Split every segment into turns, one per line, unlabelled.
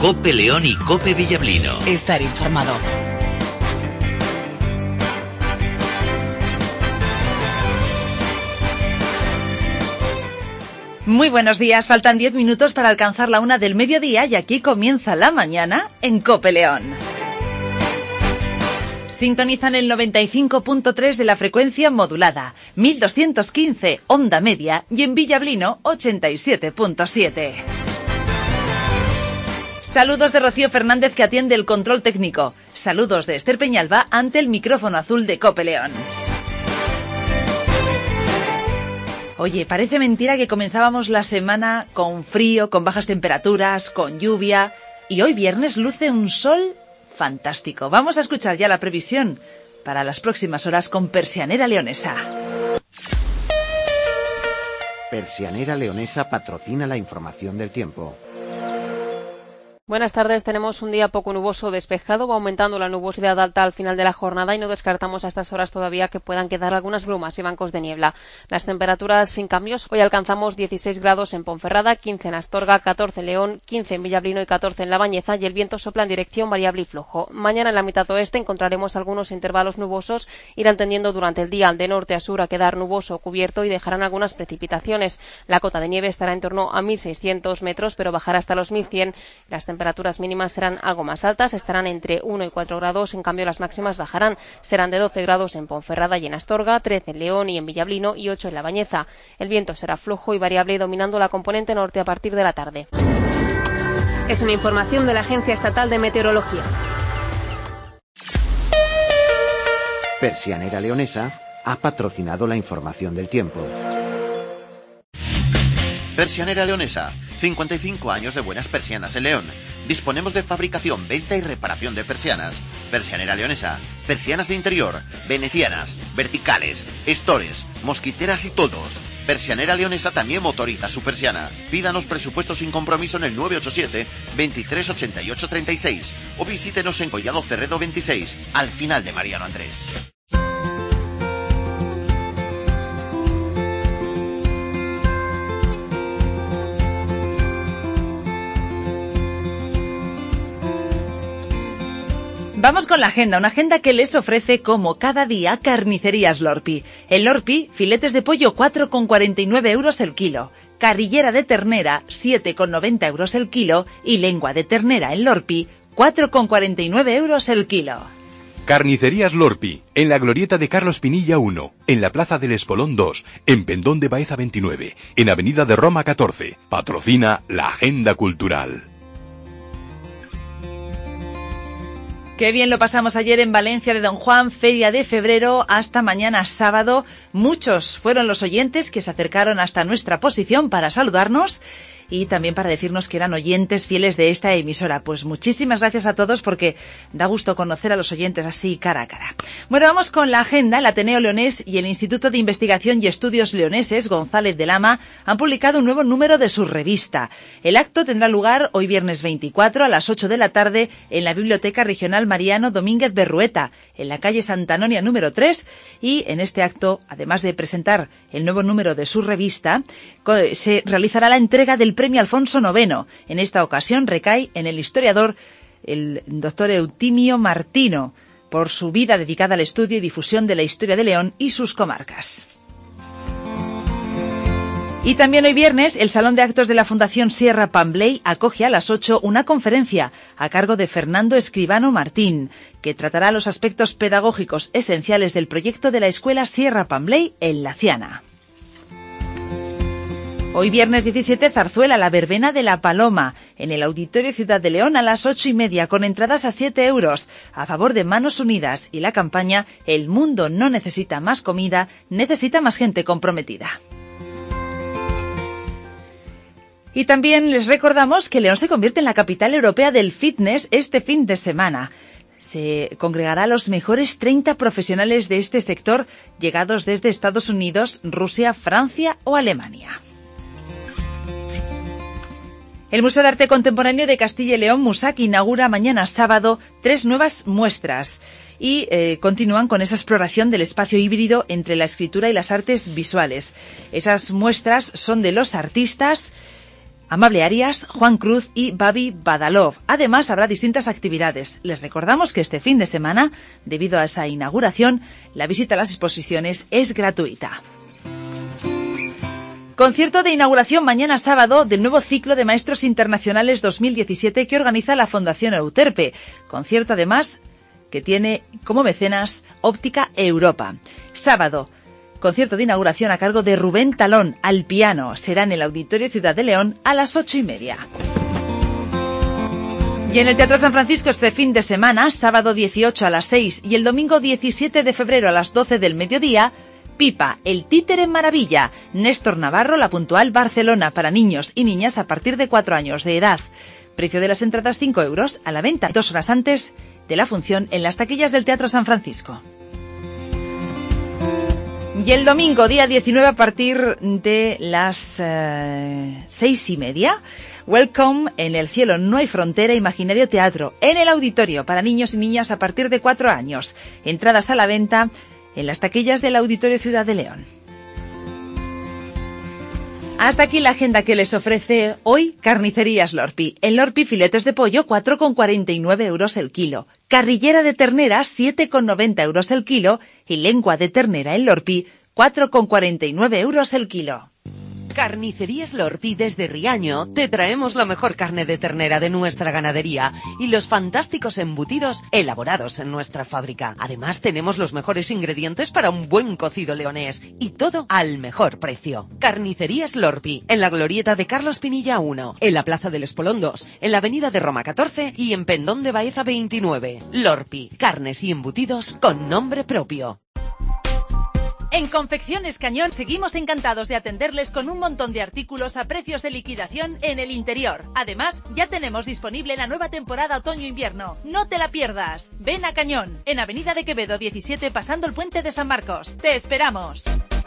COPE León y COPE Villablino.
Estar informado.
Muy buenos días, faltan 10 minutos para alcanzar la 1 del mediodía y aquí comienza la mañana en COPE León. Sintonizan el 95.3 de la frecuencia modulada, 1215 onda media y en Villablino 87.7. Saludos de Rocío Fernández que atiende el control técnico. Saludos de Esther Peñalba ante el micrófono azul de COPE León. Oye, parece mentira que comenzábamos la semana con frío, con bajas temperaturas, con lluvia y hoy viernes luce un sol fantástico. Vamos a escuchar ya la previsión para las próximas horas con Persianera Leonesa.
Persianera Leonesa patrocina la información del tiempo.
Buenas tardes, tenemos un día poco nuboso despejado, va aumentando la nubosidad alta al final de la jornada y no descartamos a estas horas todavía que puedan quedar algunas brumas y bancos de niebla. Las temperaturas sin cambios, hoy alcanzamos 16 grados en Ponferrada, 15 en Astorga, 14 en León, 15 en Villablino y 14 en La Bañeza y el viento sopla en dirección variable y flojo. Mañana en la mitad oeste encontraremos algunos intervalos nubosos, irán tendiendo durante el día de norte a sur a quedar nuboso o cubierto y dejarán algunas precipitaciones. La cota de nieve estará en torno a 1.600 metros, pero bajará hasta los 1.100. Las temperaturas mínimas serán algo más altas, estarán entre 1 y 4 grados, en cambio las máximas bajarán, serán de 12 grados en Ponferrada y en Astorga, 13 en León y en Villablino y 8 en La Bañeza. El viento será flojo y variable dominando la componente norte a partir de la tarde.
Es una información de la Agencia Estatal de Meteorología.
Persianera Leonesa ha patrocinado la información del tiempo.
Persianera Leonesa, 55 años de buenas persianas en León. Disponemos de fabricación, venta y reparación de persianas. Persianera Leonesa, persianas de interior, venecianas, verticales, estores, mosquiteras y toldos. Persianera Leonesa también motoriza su persiana. Pídanos presupuesto sin compromiso en el 987 23 88 36 o visítenos en Collado Cerredo 26, al final de Mariano Andrés.
Vamos con la agenda, una agenda que les ofrece como cada día Carnicerías Lorpi. En Lorpi, filetes de pollo 4,49 euros el kilo, carrillera de ternera 7,90 euros el kilo y lengua de ternera en Lorpi 4,49 euros el kilo.
Carnicerías Lorpi, en la glorieta de Carlos Pinilla 1, en la Plaza del Espolón 2, en Pendón de Baeza 29, en Avenida de Roma 14. Patrocina la Agenda Cultural.
Qué bien lo pasamos ayer en Valencia de Don Juan, feria de febrero hasta mañana sábado. Muchos fueron los oyentes que se acercaron hasta nuestra posición para saludarnos y también para decirnos que eran oyentes fieles de esta emisora. Pues muchísimas gracias a todos porque da gusto conocer a los oyentes así cara a cara. Bueno, vamos con la agenda. El Ateneo Leonés y el Instituto de Investigación y Estudios Leoneses González de Lama han publicado un nuevo número de su revista. El acto tendrá lugar hoy viernes 24 a las 8 de la tarde en la Biblioteca Regional Mariano Domínguez Berrueta, en la calle Santa Anonia número 3, y en este acto, además de presentar el nuevo número de su revista, se realizará la entrega del Premio Alfonso IX. En esta ocasión recae en el historiador, el doctor Eutimio Martino, por su vida dedicada al estudio y difusión de la historia de León y sus comarcas. Y también hoy viernes, el Salón de Actos de la Fundación Sierra Pambley acoge a las 8 una conferencia a cargo de Fernando Escribano Martín, que tratará los aspectos pedagógicos esenciales del proyecto de la Escuela Sierra Pambley en Laciana. Hoy viernes 17, Zarzuela, la verbena de la Paloma, en el Auditorio Ciudad de León a las 8:30, con entradas a 7 euros, a favor de Manos Unidas y la campaña El mundo no necesita más comida, necesita más gente comprometida. Y también les recordamos que León se convierte en la capital europea del fitness este fin de semana. Se congregará a los mejores 30 profesionales de este sector llegados desde Estados Unidos, Rusia, Francia o Alemania. El Museo de Arte Contemporáneo de Castilla y León, MUSAC, inaugura mañana sábado 3 nuevas muestras y continúan con esa exploración del espacio híbrido entre la escritura y las artes visuales. Esas muestras son de los artistas Amable Arias, Juan Cruz y Babi Badalov. Además, habrá distintas actividades. Les recordamos que este fin de semana, debido a esa inauguración, la visita a las exposiciones es gratuita. Concierto de inauguración mañana sábado del nuevo ciclo de Maestros Internacionales 2017 que organiza la Fundación Euterpe. Concierto, además, que tiene como mecenas Óptica Europa. Sábado, concierto de inauguración a cargo de Rubén Talón al piano. Será en el Auditorio Ciudad de León a las 8:30. Y en el Teatro San Francisco este fin de semana, sábado 18 a las 6 y el domingo 17 de febrero a las 12 del mediodía, Pipa, el títere maravilla. Néstor Navarro, La Puntual, Barcelona, para niños y niñas a partir de 4 años de edad. Precio de las entradas 5 euros, a la venta 2 horas antes de la función en las taquillas del Teatro San Francisco. Y el domingo, día 19, a partir de las 6:30, Welcome en el cielo no hay frontera, imaginario teatro, en el auditorio para niños y niñas a partir de 4 años. Entradas a la venta en las taquillas del Auditorio Ciudad de León. Hasta aquí la agenda que les ofrece hoy Carnicerías Lorpi. En Lorpi, filetes de pollo, 4,49 euros el kilo. Carrillera de ternera, 7,90 euros el kilo. Y lengua de ternera en Lorpi, 4,49 euros el kilo.
Carnicerías Lorpi desde Riaño te traemos la mejor carne de ternera de nuestra ganadería y los fantásticos embutidos elaborados en nuestra fábrica. Además tenemos los mejores ingredientes para un buen cocido leonés y todo al mejor precio. Carnicerías Lorpi, en la glorieta de Carlos Pinilla 1, en la Plaza del Espolón 2, en la Avenida de Roma 14 y en Pendón de Baeza 29. Lorpi, carnes y embutidos con nombre propio.
En Confecciones Cañón seguimos encantados de atenderles con un montón de artículos a precios de liquidación en el interior. Además, ya tenemos disponible la nueva temporada otoño-invierno. No te la pierdas. Ven a Cañón, en Avenida de Quevedo 17, pasando el puente de San Marcos. ¡Te esperamos!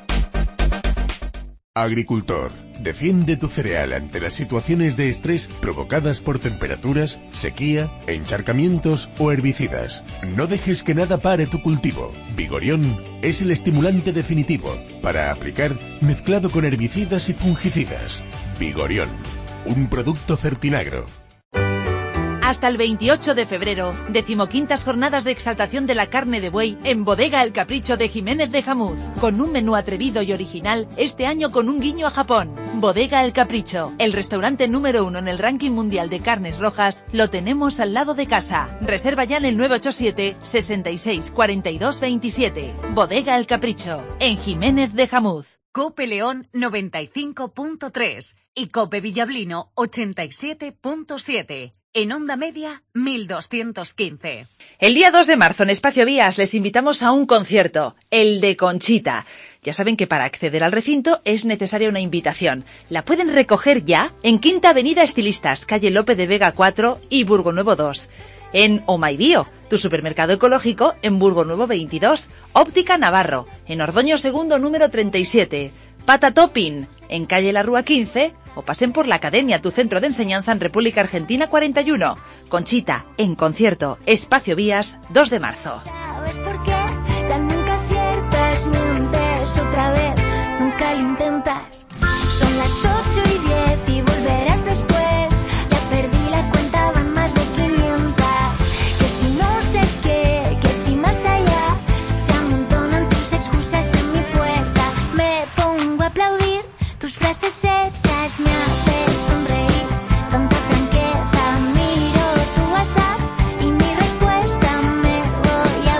Agricultor, defiende tu cereal ante las situaciones de estrés provocadas por temperaturas, sequía, encharcamientos o herbicidas. No dejes que nada pare tu cultivo. Vigorión es el estimulante definitivo para aplicar mezclado con herbicidas y fungicidas. Vigorión, un producto Fertinagro.
Hasta el 28 de febrero, 15ª jornadas de exaltación de la carne de buey en Bodega El Capricho de Jiménez de Jamuz, con un menú atrevido y original, este año con un guiño a Japón. Bodega El Capricho, el restaurante número 1 en el ranking mundial de carnes rojas, lo tenemos al lado de casa. Reserva ya en el 987 66 42 27. Bodega El Capricho, en Jiménez de Jamuz.
Cope León 95.3 y Cope Villablino 87.7. En onda media, 1215.
El día 2 de marzo en Espacio Vías les invitamos a un concierto, el de Conchita. Ya saben que para acceder al recinto es necesaria una invitación. La pueden recoger ya en Quinta Avenida Estilistas, calle Lope de Vega 4 y Burgo Nuevo 2. En Oh My Bio, tu supermercado ecológico en Burgo Nuevo 22. Óptica Navarro, en Ordoño Segundo número 37. Pata Topping, en calle La Rúa 15, o pasen por la Academia, tu centro de enseñanza en República Argentina 41. Conchita, en concierto, Espacio Vías, 2 de marzo.
¿Sabes por qué? Ya nunca aciertas, mientes otra vez, nunca lo intentas. Son las 8:10 y volverás después, ya perdí la cuenta, van más de 500. Que si no sé qué, que si más allá, se amontonan tus excusas en mi puerta. Me pongo a aplaudir tus frases hechas, me haces sonreír, tanta franqueza. Miro tu WhatsApp y mi respuesta, me voy a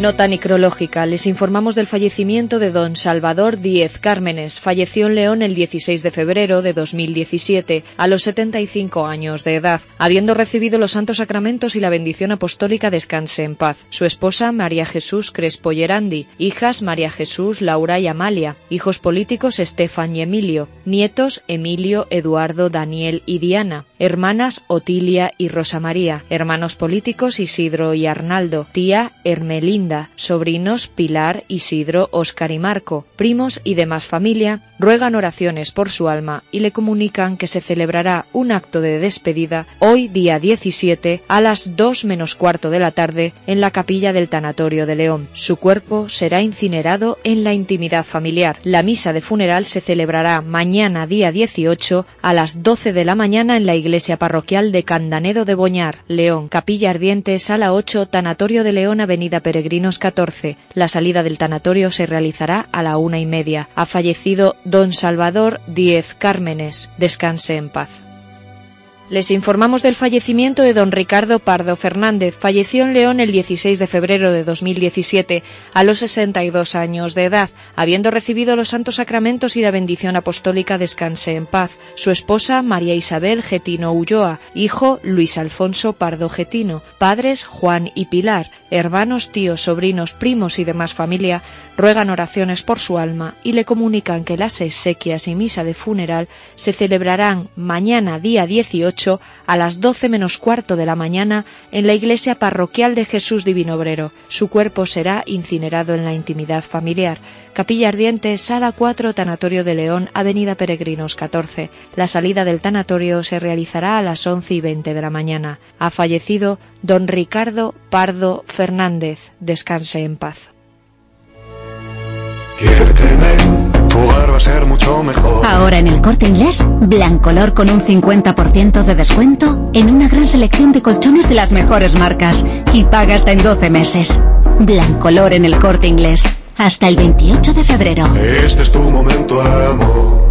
Nota necrológica. Les informamos del fallecimiento de don Salvador Díez Cármenes. Falleció en León el 16 de febrero de 2017, a los 75 años de edad. Habiendo recibido los santos sacramentos y la bendición apostólica, descanse en paz. Su esposa, María Jesús Crespo Gerandi. Hijas, María Jesús, Laura y Amalia. Hijos políticos, Estefan y Emilio. Nietos, Emilio, Eduardo, Daniel y Diana. Hermanas, Otilia y Rosa María. Hermanos políticos, Isidro y Arnaldo. Tía, Hermelinda. Sobrinos, Pilar, Isidro, Óscar y Marco. Primos y demás familia ruegan oraciones por su alma y le comunican que se celebrará un acto de despedida hoy, día 17, a las 2 menos cuarto de la tarde en la capilla del Tanatorio de León. Su cuerpo será incinerado en la intimidad familiar. La misa de funeral se celebrará mañana, día 18, a las 12 de la mañana en la iglesia parroquial de Candanedo de Boñar, León. Capilla Ardiente, sala 8, Tanatorio de León, avenida Peregrinos 14. La salida del tanatorio se realizará a la 1:30. Ha fallecido don Salvador Díez Cármenes. Descanse en paz. Les informamos del fallecimiento de don Ricardo Pardo Fernández. Falleció en León el 16 de febrero de 2017, a los 62 años de edad, habiendo recibido los santos sacramentos y la bendición apostólica. Descanse en paz. Su esposa, María Isabel Getino Ulloa. Hijo, Luis Alfonso Pardo Getino. Padres, Juan y Pilar. Hermanos, tíos, sobrinos, primos y demás familia ruegan oraciones por su alma y le comunican que las exequias y misa de funeral se celebrarán mañana, día 18, a las 12 menos cuarto de la mañana en la iglesia parroquial de Jesús Divino Obrero. Su cuerpo será incinerado en la intimidad familiar. Capilla Ardiente, sala 4, Tanatorio de León, avenida Peregrinos 14. La salida del tanatorio se realizará a las 11:20 de la mañana. Ha fallecido don Ricardo Pardo Fernández. Descanse en paz.
Tu hogar va a ser mucho mejor.
Ahora en el Corte Inglés, Blancolor con un 50% de descuento en una gran selección de colchones de las mejores marcas y paga hasta en 12 meses. Blancolor en el Corte Inglés, hasta el 28 de febrero.
Este es tu momento, amor.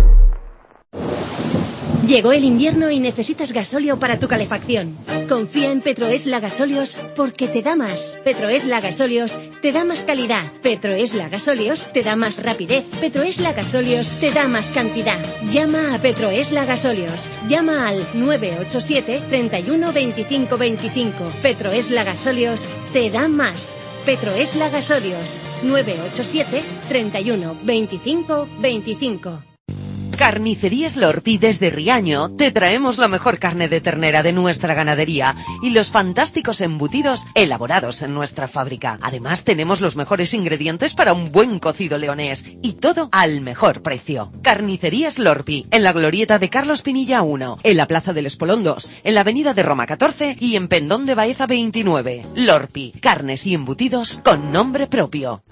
Llegó el invierno y necesitas gasóleo para tu calefacción. Confía en Petroesla Gasóleos porque te da más. Petroesla Gasóleos te da más calidad. Petroesla Gasóleos te da más rapidez. Petroesla Gasóleos te da más cantidad. Llama a Petroesla Gasóleos. Llama al 987 31 25 25. Petroesla Gasóleos te da más. Petroesla Gasóleos. 987 31 25 25.
Carnicerías Lorpi desde Riaño te traemos la mejor carne de ternera de nuestra ganadería y los fantásticos embutidos elaborados en nuestra fábrica. Además tenemos los mejores ingredientes para un buen cocido leonés y todo al mejor precio. Carnicerías Lorpi, en la glorieta de Carlos Pinilla 1, en la Plaza del Espolón 2, en la avenida de Roma 14 y en Pendón de Baeza 29. Lorpi, carnes y embutidos con nombre propio.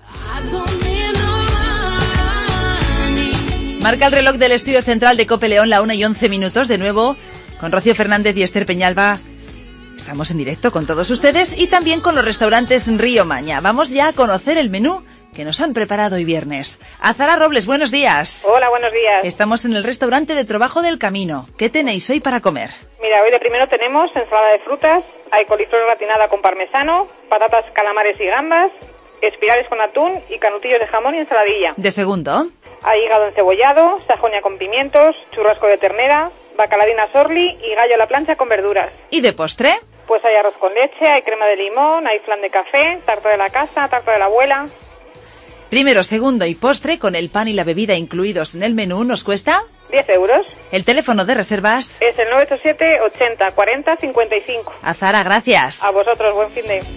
Marca el reloj del estudio central de Cope León, la 1:11, de nuevo, con Rocío Fernández y Esther Peñalba. Estamos en directo con todos ustedes y también con los restaurantes Río Maña. Vamos ya a conocer el menú que nos han preparado hoy viernes. Azara Robles, buenos días.
Hola, buenos días.
Estamos en el restaurante de Trabajo del Camino. ¿Qué tenéis hoy para comer?
Mira, hoy de primero tenemos ensalada de frutas, hay coliflor gratinada con parmesano, patatas, calamares y gambas, espirales con atún y canutillos de jamón y ensaladilla.
De segundo.
Hay hígado encebollado, sajonia con pimientos, churrasco de ternera, bacalarina sorli y gallo a la plancha con verduras.
¿Y de postre?
Pues hay arroz con leche, hay crema de limón, hay flan de café, tarta de la casa, tarta de la abuela.
Primero, segundo y postre, con el pan y la bebida incluidos en el menú, ¿nos cuesta?
10 euros.
El teléfono de reservas
es el 987 80 40 55.
Azara, gracias.
A vosotros, buen fin de...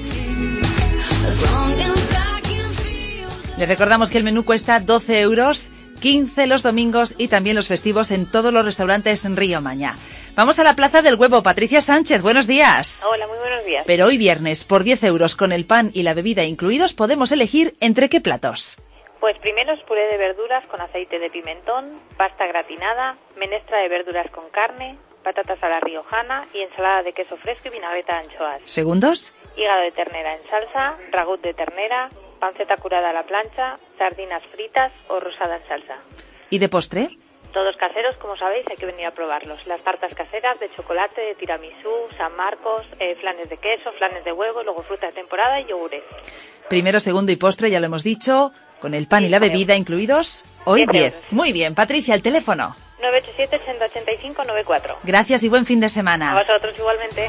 Les recordamos que el menú cuesta 12 euros, 15 los domingos y también los festivos en todos los restaurantes en Río Maña. Vamos a la Plaza del Huevo. Patricia Sánchez, buenos días.
Hola, muy buenos días.
Pero hoy viernes, por 10 euros con el pan y la bebida incluidos, podemos elegir entre qué platos.
Pues primero es puré de verduras con aceite de pimentón, pasta gratinada, menestra de verduras con carne, patatas a la riojana y ensalada de queso fresco y vinagreta de anchoas.
Segundos.
Hígado de ternera en salsa, ragut de ternera, panceta curada a la plancha, sardinas fritas o rosada en salsa.
¿Y de postre?
Todos caseros, como sabéis, hay que venir a probarlos. Las tartas caseras de chocolate, de tiramisú, San Marcos, flanes de queso, flanes de huevo, luego fruta de temporada y yogures.
Primero, segundo y postre, ya lo hemos dicho, con el pan y la bebida incluidos, hoy 10. Muy bien, Patricia, el teléfono.
987-8085-94.
Gracias y buen fin de semana.
A vosotros igualmente.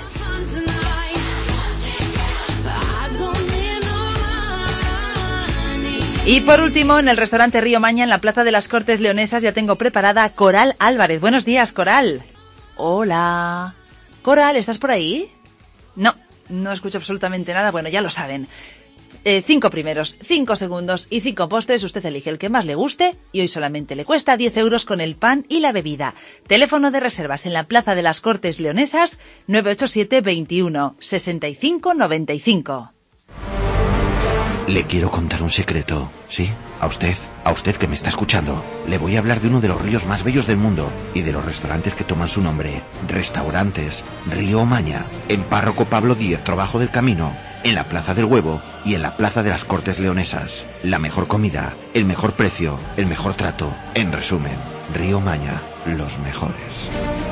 Y por último, en el restaurante Río Maña, en la Plaza de las Cortes Leonesas, ya tengo preparada Coral Álvarez. Buenos días, Coral. Hola. Coral, ¿estás por ahí? No escucho absolutamente nada. Bueno, ya lo saben. 5 primeros, 5 segundos y 5 postres. Usted elige el que más le guste y hoy solamente le cuesta 10 euros con el pan y la bebida. Teléfono de reservas en la Plaza de las Cortes Leonesas, 987 21 65 95.
Le quiero contar un secreto, ¿sí? A usted que me está escuchando. Le voy a hablar de uno de los ríos más bellos del mundo y de los restaurantes que toman su nombre. Restaurantes Río Maña, en Párroco Pablo Díez, Trabajo del Camino, en la Plaza del Huevo y en la Plaza de las Cortes Leonesas. La mejor comida, el mejor precio, el mejor trato. En resumen, Río Maña, los mejores.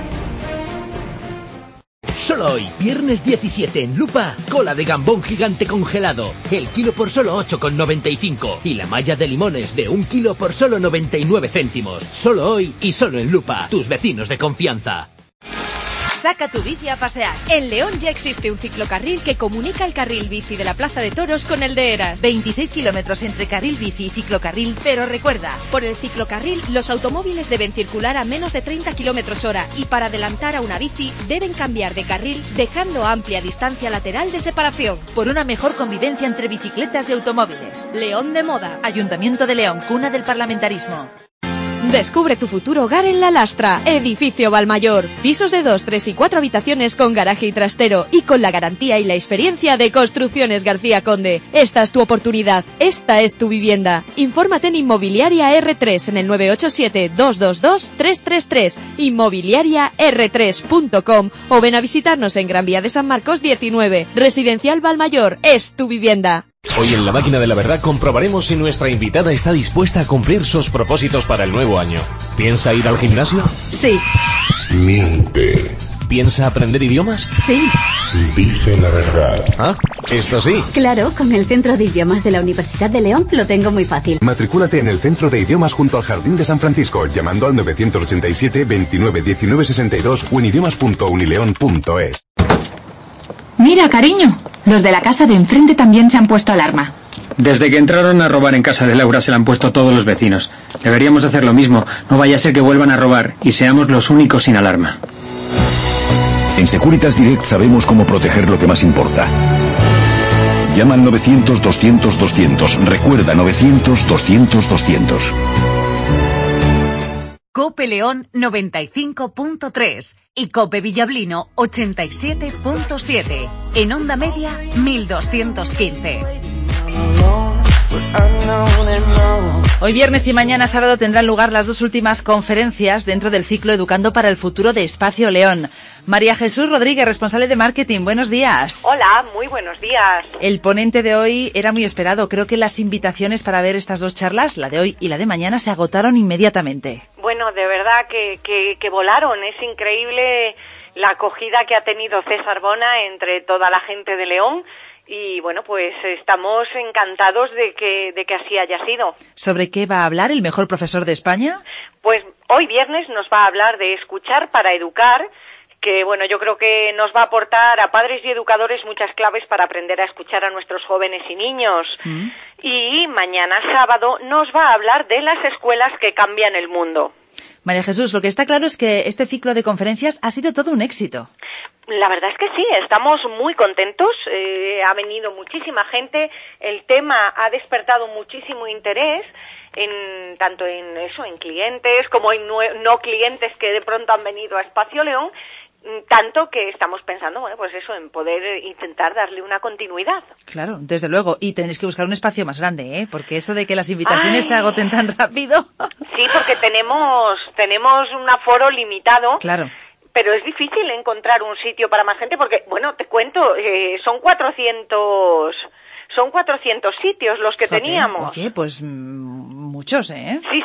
Solo hoy, viernes 17 en Lupa, cola de gambón gigante congelado, el kilo por solo 8,95 y la malla de limones de 1 kilo por solo 99 céntimos. Solo hoy y solo en Lupa, tus vecinos de confianza.
Saca tu bici a pasear. En León ya existe un ciclocarril que comunica el carril bici de la Plaza de Toros con el de Eras.
26 kilómetros entre carril bici y ciclocarril, pero recuerda,
por el ciclocarril los automóviles deben circular a menos de 30 kilómetros hora y para adelantar a una bici deben cambiar de carril dejando amplia distancia lateral de separación.
Por una mejor convivencia entre bicicletas y automóviles.
León de Moda.
Ayuntamiento de León, cuna del parlamentarismo.
Descubre tu futuro hogar en La Lastra, Edificio Valmayor. Pisos de 2, 3 y 4 habitaciones con garaje y trastero y con la garantía y la experiencia de Construcciones García Conde. Esta es tu oportunidad, esta es tu vivienda. Infórmate en Inmobiliaria R3 en el 987-222-333, inmobiliariar3.com o ven a visitarnos en Gran Vía de San Marcos 19. Residencial Valmayor, es tu vivienda.
Hoy en La Máquina de la Verdad comprobaremos si nuestra invitada está dispuesta a cumplir sus propósitos para el nuevo año. ¿Piensa ir al gimnasio?
Sí.
Miente.
¿Piensa aprender idiomas?
Sí.
Dice la verdad.
Ah, esto sí.
Claro, con el Centro de Idiomas de la Universidad de León lo tengo muy fácil.
Matricúlate en el Centro de Idiomas junto al Jardín de San Francisco, llamando al 987 29 19 62 o en idiomas.unileon.es.
Mira, cariño, los de la casa de enfrente también se han puesto alarma.
Desde que entraron a robar en casa de Laura se la han puesto todos los vecinos. Deberíamos hacer lo mismo, no vaya a ser que vuelvan a robar y seamos los únicos sin alarma.
En Securitas Direct sabemos cómo proteger lo que más importa. Llama al 900-200-200. Recuerda, 900-200-200.
Cope León 95.3 y Cope Villablino 87.7. En onda media 1215.
Hoy viernes y mañana sábado tendrán lugar las dos últimas conferencias dentro del ciclo Educando para el Futuro de Espacio León. María Jesús Rodríguez, responsable de marketing, buenos días.
Hola, muy buenos días.
El ponente de hoy era muy esperado. Creo que las invitaciones para ver estas dos charlas, la de hoy y la de mañana, se agotaron inmediatamente.
Bueno, de verdad que volaron. Es increíble la acogida que ha tenido César Bona entre toda la gente de León. Y bueno, pues estamos encantados de que así haya sido.
¿Sobre qué va a hablar el mejor profesor de España?
Pues hoy viernes nos va a hablar de escuchar para educar, que bueno, yo creo que nos va a aportar a padres y educadores muchas claves para aprender a escuchar a nuestros jóvenes y niños. Y mañana sábado nos va a hablar de las escuelas que cambian el mundo.
María Jesús, lo que está claro es que este ciclo de conferencias ha sido todo un éxito.
La verdad es que sí, estamos muy contentos, ha venido muchísima gente, el tema ha despertado muchísimo interés, tanto en clientes como en no clientes que de pronto han venido a Espacio León, tanto que estamos pensando, bueno, pues eso, en poder intentar darle una continuidad.
Claro, desde luego, y tenéis que buscar un espacio más grande, porque eso de que las invitaciones se agoten tan rápido.
Sí, porque tenemos un aforo limitado.
Claro.
Pero es difícil encontrar un sitio para más gente porque, bueno, te cuento, son 400 sitios los que teníamos.
Oye, pues muchos, ¿eh?
Sí,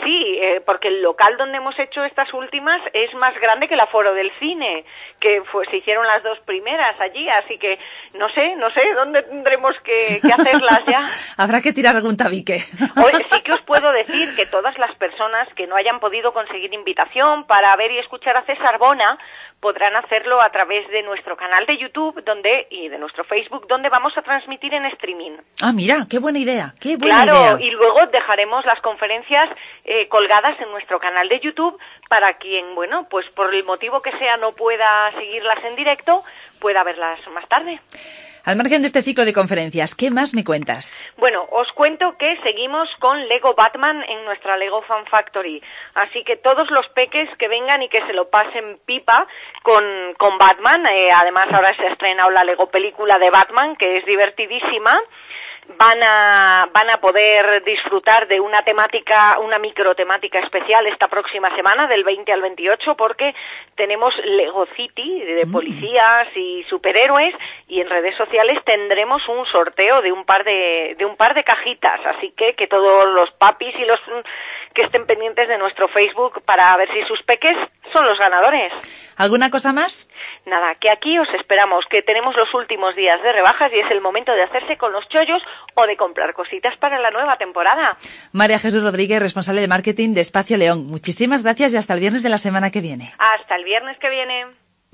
porque el local donde hemos hecho estas últimas es más grande que el aforo del cine, que se hicieron las 2 primeras allí, así que no sé dónde tendremos que hacerlas ya.
Habrá que tirar algún tabique.
Sí que os puedo decir que todas las personas que no hayan podido conseguir invitación para ver y escuchar a César Bona podrán hacerlo a través de nuestro canal de YouTube y de nuestro Facebook, donde vamos a transmitir en streaming.
Ah, mira, qué buena idea,
Claro, y luego dejaremos las conferencias colgadas en nuestro canal de YouTube para quien, bueno, pues por el motivo que sea no pueda seguirlas en directo, pueda verlas más tarde.
Al margen de este ciclo de conferencias, ¿qué más me cuentas?
Bueno, os cuento que seguimos con Lego Batman en nuestra Lego Fan Factory. Así que todos los peques que vengan y que se lo pasen pipa con Batman, además ahora se ha estrenado la Lego película de Batman, que es divertidísima. Van a poder disfrutar de una microtemática especial esta próxima semana, del 20 al 28, porque tenemos Lego City de policías y superhéroes, y en redes sociales tendremos un sorteo de un par de cajitas, así que todos los papis y los que estén pendientes de nuestro Facebook para ver si sus peques son los ganadores.
¿Alguna cosa más?
Nada, que aquí os esperamos, que tenemos los últimos días de rebajas y es el momento de hacerse con los chollos o de comprar cositas para la nueva temporada.
María Jesús Rodríguez, responsable de marketing de Espacio León. Muchísimas gracias y hasta el viernes de la semana que viene.
Hasta el viernes que viene.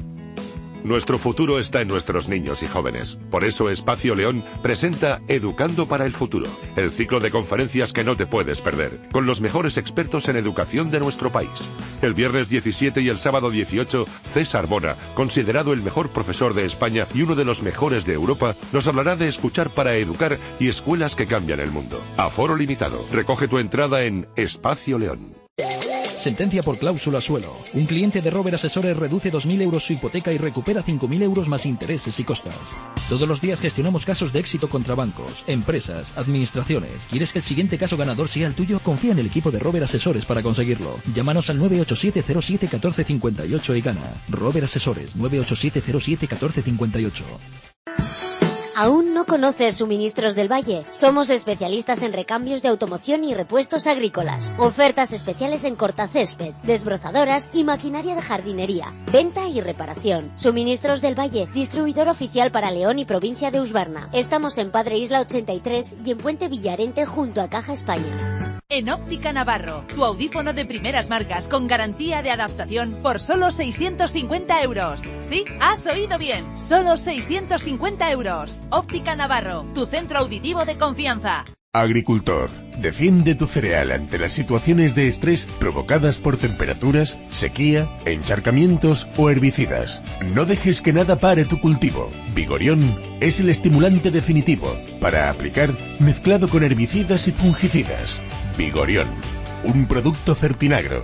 Nuestro futuro está en nuestros niños y jóvenes. Por eso Espacio León presenta Educando para el Futuro, el ciclo de conferencias que no te puedes perder, con los mejores expertos en educación de nuestro país. El viernes 17 y el sábado 18, César Bona, considerado el mejor profesor de España y uno de los mejores de Europa, nos hablará de escuchar para educar y escuelas que cambian el mundo. Aforo limitado. Recoge tu entrada en Espacio León.
Sentencia por cláusula suelo. Un cliente de Rober Asesores reduce 2.000 euros su hipoteca y recupera 5.000 euros más intereses y costas. Todos los días gestionamos casos de éxito contra bancos, empresas, administraciones. ¿Quieres que el siguiente caso ganador sea el tuyo? Confía en el equipo de Rober Asesores para conseguirlo. Llámanos al 987-07-1458 y gana. Rober Asesores, 987-07-1458.
¿Aún no conoces Suministros del Valle? Somos especialistas en recambios de automoción y repuestos agrícolas. Ofertas especiales en cortacésped, desbrozadoras y maquinaria de jardinería. Venta y reparación. Suministros del Valle, distribuidor oficial para León y provincia de Usbarna. Estamos en Padre Isla 83 y en Puente Villarente junto a Caja España.
En Óptica Navarro, tu audífono de primeras marcas con garantía de adaptación por solo 650 euros. Sí, has oído bien, solo 650 euros. Óptica Navarro, tu centro auditivo de confianza.
Agricultor, defiende tu cereal ante las situaciones de estrés provocadas por temperaturas, sequía, encharcamientos o herbicidas. No dejes que nada pare tu cultivo. Vigorión es el estimulante definitivo para aplicar mezclado con herbicidas y fungicidas. Vigorión, un producto Certinagro.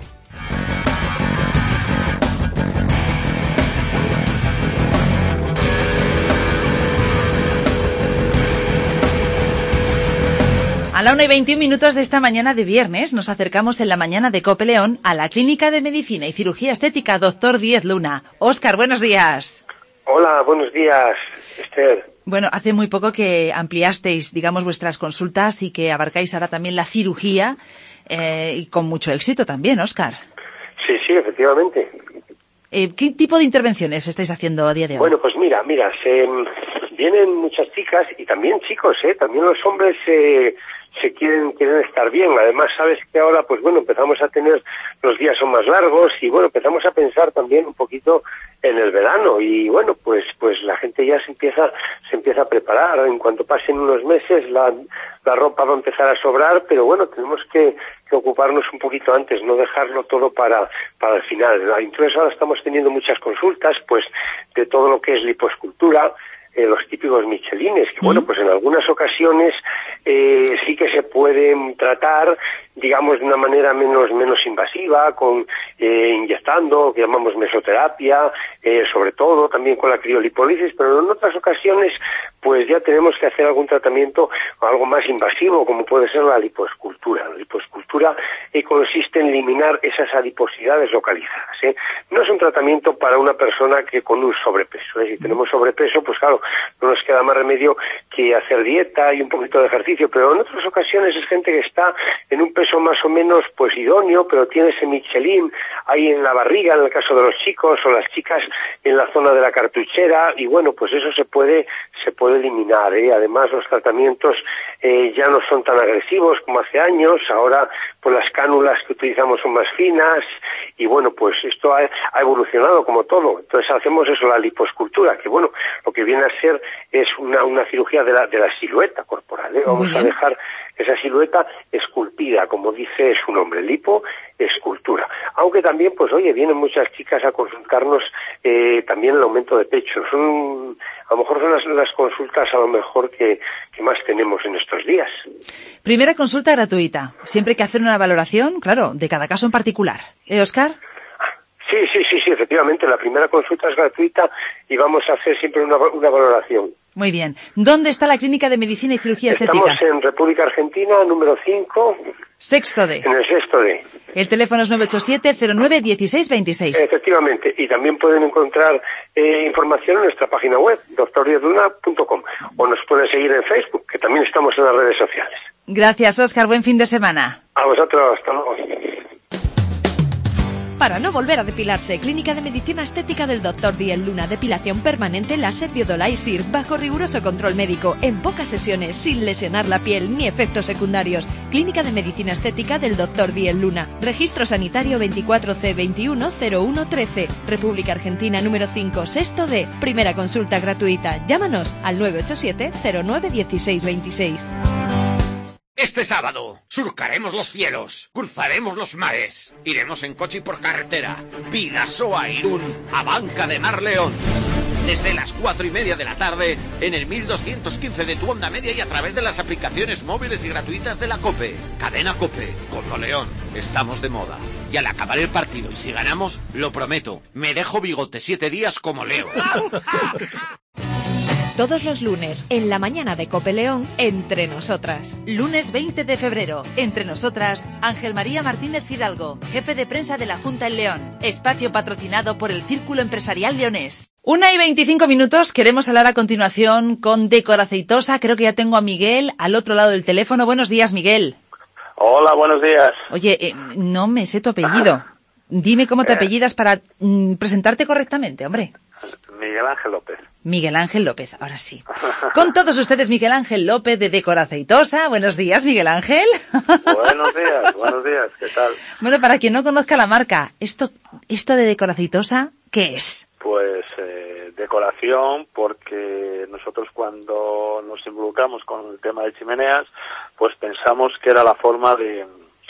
A la 1:21 de esta mañana de viernes nos acercamos en la mañana de COPE León a la Clínica de Medicina y Cirugía Estética Dr. Díez Luna. Óscar, buenos días.
Hola, buenos días, Esther.
Bueno, hace muy poco que ampliasteis, digamos, vuestras consultas y que abarcáis ahora también la cirugía y con mucho éxito también, Óscar.
Sí, efectivamente.
¿Qué tipo de intervenciones estáis haciendo a día de hoy?
Bueno, pues mira, vienen muchas chicas y también chicos, también los hombres quieren estar bien. Además, sabes que ahora, pues bueno, empezamos a tener, los días son más largos y bueno, empezamos a pensar también un poquito en el verano y bueno, pues la gente ya se empieza a preparar. En cuanto pasen unos meses, la ropa va a empezar a sobrar, pero bueno, tenemos que ocuparnos un poquito antes, no dejarlo todo para el final. Entonces ahora estamos teniendo muchas consultas, pues, de todo lo que es lipoescultura, los típicos michelines, que bueno, pues en algunas ocasiones sí que se pueden tratar, digamos, de una manera menos invasiva, con inyectando, que llamamos mesoterapia, sobre todo también con la criolipólisis, pero en otras ocasiones pues ya tenemos que hacer algún tratamiento algo más invasivo, como puede ser la lipoescultura. La lipoescultura consiste en eliminar esas adiposidades localizadas. No es un tratamiento para una persona que con un sobrepeso. Si tenemos sobrepeso, pues claro, no nos queda más remedio que hacer dieta y un poquito de ejercicio, pero en otras ocasiones es gente que está en un peso peso más o menos pues idóneo, pero tiene ese Michelin ahí en la barriga, en el caso de los chicos o las chicas, en la zona de la cartuchera, y bueno, pues eso se puede eliminar, ¿eh? Además, los tratamientos ya no son tan agresivos como hace años. Ahora pues las cánulas que utilizamos son más finas, y bueno, pues esto ha evolucionado como todo. Entonces hacemos eso, la liposcultura, que bueno, lo que viene a ser es una cirugía de la silueta corporal, ¿eh? Vamos a dejar esa silueta esculpida, como dice su nombre, lipoescultura. Aunque también, pues oye, vienen muchas chicas a consultarnos también el aumento de pecho. A lo mejor son las consultas a lo mejor que más tenemos en estos días.
Primera consulta gratuita. Siempre hay que hacer una valoración, claro, de cada caso en particular. ¿Óscar?
Sí, efectivamente. La primera consulta es gratuita y vamos a hacer siempre una valoración.
Muy bien. ¿Dónde está la Clínica de Medicina y Cirugía Estética?
Estamos en República Argentina, número 5.
Sexto D.
En el sexto D.
El teléfono es 987-09-1626.
Efectivamente. Y también pueden encontrar información en nuestra página web, doctordiezluna.com. O nos pueden seguir en Facebook, que también estamos en las redes sociales.
Gracias, Óscar. Buen fin de semana.
A vosotros. Hasta luego.
Para no volver a depilarse, Clínica de Medicina Estética del Dr. Díez Luna. Depilación permanente láser Biodolaisir bajo riguroso control médico, en pocas sesiones, sin lesionar la piel ni efectos secundarios. Clínica de Medicina Estética del Dr. Díez Luna. Registro sanitario 24C210113. República Argentina número 5, sexto D. Primera consulta gratuita. Llámanos al 987-09-1626.
Este sábado surcaremos los cielos, cruzaremos los mares, iremos en coche y por carretera, Bidasoa a Irún, a Banca de Mar León. Desde las 4:30 de la tarde, en el 1215 de tu onda media y a través de las aplicaciones móviles y gratuitas de la COPE. Cadena COPE, Corro León, estamos de moda. Y al acabar el partido, y si ganamos, lo prometo, me dejo bigote 7 días como Leo.
Todos los lunes, en la mañana de COPE León, Entre Nosotras.
Lunes 20 de febrero, Entre Nosotras, Ángel María Martínez Fidalgo, jefe de prensa de la Junta en León. Espacio patrocinado por el Círculo Empresarial Leonés. 1:25, queremos hablar a continuación con Decor Aceitosa. Creo que ya tengo a Miguel al otro lado del teléfono. Buenos días, Miguel.
Hola, buenos días.
Oye, no me sé tu apellido. Dime cómo te apellidas para presentarte correctamente, hombre.
Miguel Ángel López.
Miguel Ángel López, ahora sí. Con todos ustedes, Miguel Ángel López de Decor Aceitosa. Buenos días, Miguel Ángel.
Buenos días, ¿qué tal?
Bueno, para quien no conozca la marca, ¿esto de Decor Aceitosa qué es?
Pues decoración, porque nosotros cuando nos involucramos con el tema de chimeneas, pues pensamos que era la forma de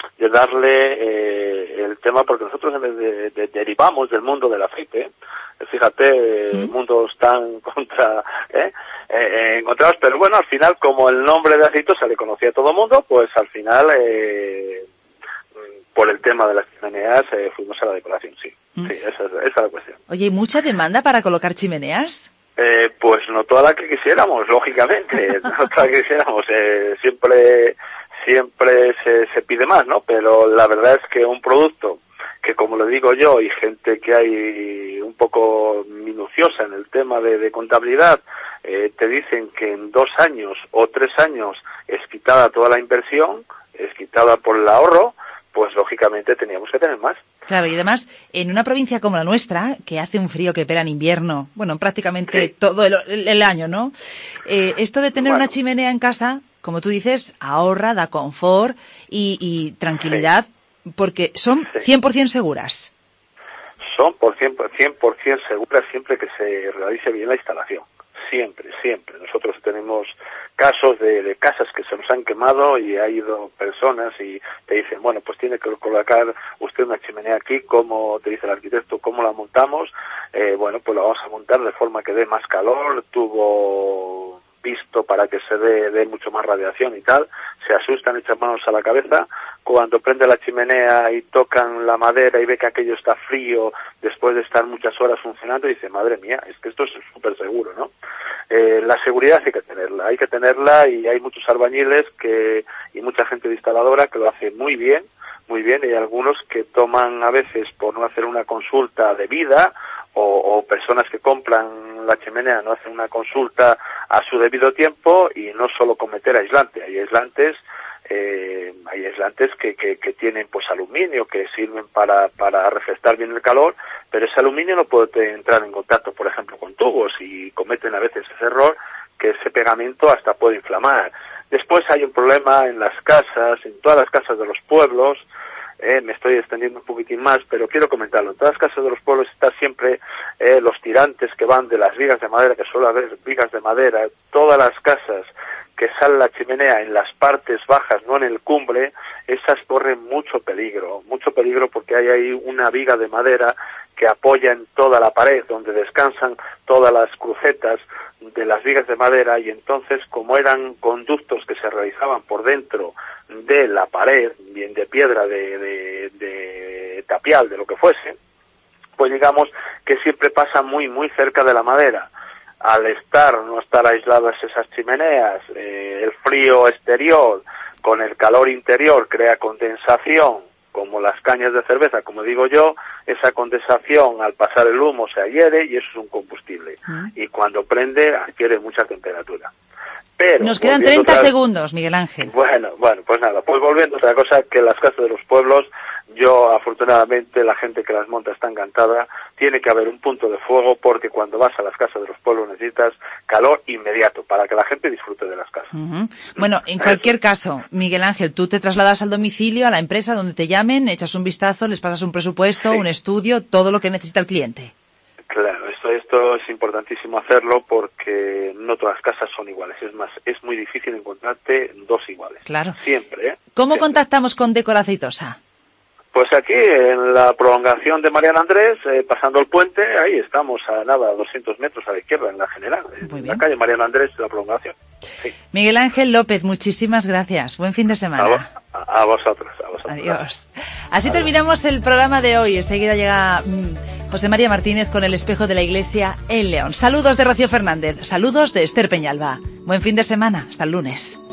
darle el tema, porque nosotros derivamos del mundo del aceite. Fíjate, mundos tan encontrados, pero bueno, al final, como el nombre de aceitosa le conocía a todo el mundo, pues al final, por el tema de las chimeneas, fuimos a la decoración, sí. Sí, esa es la cuestión.
Oye, ¿hay mucha demanda para colocar chimeneas?
Pues no toda la que quisiéramos, lógicamente, no toda la que quisiéramos, siempre se pide más, ¿no? Pero la verdad es que un producto que, como le digo yo, y gente que hay un poco minuciosa en el tema de contabilidad, te dicen que en 2 años o 3 años es quitada toda la inversión, es quitada por el ahorro, pues lógicamente teníamos que tener más.
Claro, y además, en una provincia como la nuestra, que hace un frío que pera en invierno, bueno, prácticamente todo el año, ¿no? Esto de tener una chimenea en casa, como tú dices, ahorra, da confort y tranquilidad, porque son 100% seguras.
Son 100% seguras siempre que se realice bien la instalación. Siempre. Nosotros tenemos casos de casas que se nos han quemado y ha ido personas y te dicen, bueno, pues tiene que colocar usted una chimenea aquí, como te dice el arquitecto, ¿cómo la montamos? Bueno, pues la vamos a montar de forma que dé más calor, tubo visto para que se dé mucho más radiación y tal. Se asustan, echan manos a la cabeza. Cuando prende la chimenea y tocan la madera y ve que aquello está frío después de estar muchas horas funcionando, y dice, madre mía, es que esto es súper seguro, ¿no? La seguridad hay que tenerla y hay muchos albañiles y mucha gente de instaladora que lo hace muy bien, y hay algunos que toman a veces por no hacer una consulta debida o personas que compran la chimenea no hacen una consulta a su debido tiempo y no solo con meter aislante, hay aislantes aislantes que tienen pues aluminio, que sirven para refrescar bien el calor, pero ese aluminio no puede entrar en contacto, por ejemplo, con tubos, y cometen a veces ese error, que ese pegamento hasta puede inflamar. Después hay un problema en las casas, en todas las casas de los pueblos. Me estoy extendiendo un poquitín más, pero quiero comentarlo. En todas las casas de los pueblos están siempre los tirantes que van de las vigas de madera, que suele haber vigas de madera. Todas las casas que sale la chimenea en las partes bajas, no en el cumbre, esas corren mucho peligro porque hay ahí una viga de madera que apoya en toda la pared, donde descansan todas las crucetas de las vigas de madera, y entonces, como eran conductos que se realizaban por dentro de la pared, bien de piedra, de tapial, de lo que fuese, pues digamos que siempre pasa muy cerca de la madera. Al no estar aisladas esas chimeneas, el frío exterior con el calor interior crea condensación, como las cañas de cerveza, como digo yo. Esa condensación, al pasar el humo, se adhiere y eso es un combustible. Y cuando prende, adquiere mucha temperatura. Pero
nos quedan 30 segundos, Miguel Ángel.
Bueno, pues nada, pues volviendo a otra cosa, que las casas de los pueblos, yo afortunadamente, la gente que las monta está encantada. Tiene que haber un punto de fuego, porque cuando vas a las casas de los pueblos necesitas calor inmediato para que la gente disfrute de las casas.
Bueno, en cualquier caso, Miguel Ángel, tú te trasladas al domicilio, a la empresa donde te llamen, echas un vistazo, les pasas un presupuesto, un estudio, todo lo que necesita el cliente.
Claro, esto es importantísimo hacerlo, porque no todas las casas son iguales. Es más, es muy difícil encontrarte dos iguales.
Claro.
Siempre, ¿eh?
¿Cómo
Siempre.
contactamos con Décora Aceitosa?
Pues aquí, en la prolongación de Mariano Andrés, pasando el puente, ahí estamos a 200 metros a la izquierda, en la general. En la calle Mariano Andrés, la prolongación. Sí.
Miguel Ángel López, muchísimas gracias. Buen fin de semana.
A vosotros.
Adiós. Así terminamos el programa de hoy. Enseguida llega José María Martínez con el espejo de la Iglesia en León. Saludos de Rocío Fernández. Saludos de Esther Peñalba. Buen fin de semana. Hasta el lunes.